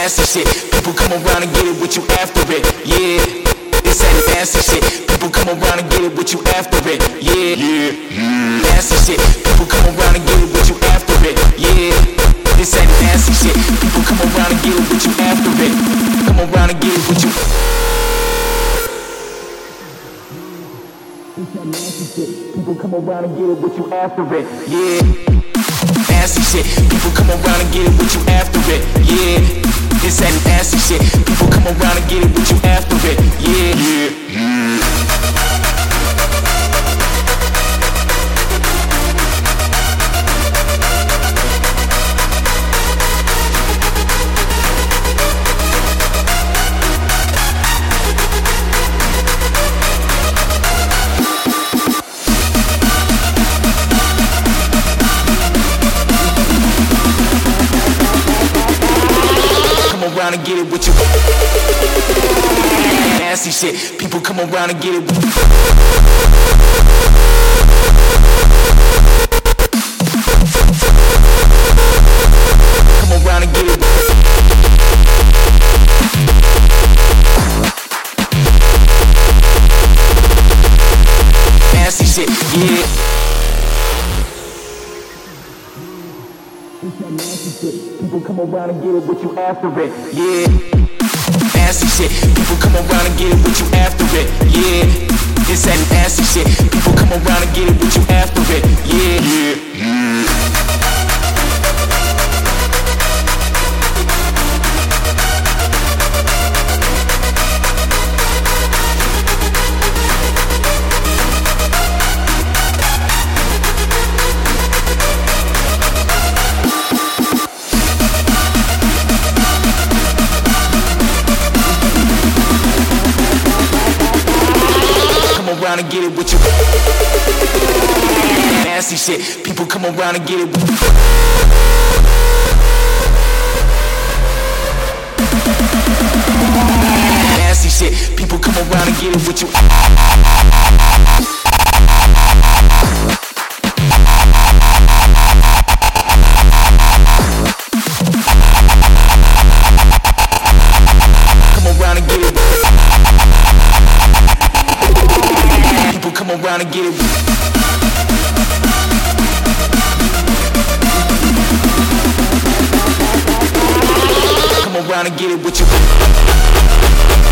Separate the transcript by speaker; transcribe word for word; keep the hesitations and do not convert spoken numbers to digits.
Speaker 1: nasty shit. People come around and get it with you after it. Yeah, it's that nasty shit. People come around and get it with you after it. Yeah, yeah, yeah. Nasty shit. People come around and get it with you after it. Yeah, it's that nasty shit. People come around and get it with you after it. Come around and get it with you. It's that nasty shit. People come around and get it with you after it. Yeah, nasty shit. People come around and get it with you after it. Yeah, it's that nasty shit. People come around and get it with you after it. Yeah, yeah, yeah. Around and get it with you. Nasty shit. People come around and get it with you. Come around and get it. Nasty shit. Yeah. It's that nasty shit. People come around and get it with you after it. Yeah, nasty shit. People come around and get it with you after it. Yeah, it's that nasty shit. People come around and get it with you after it. Yeah, yeah, yeah. Around and get it with you. Nasty shit. People come around and get it with you. Nasty shit. People come around and get it with you. Come around and get it. Come around and get it. Come around and get it with you.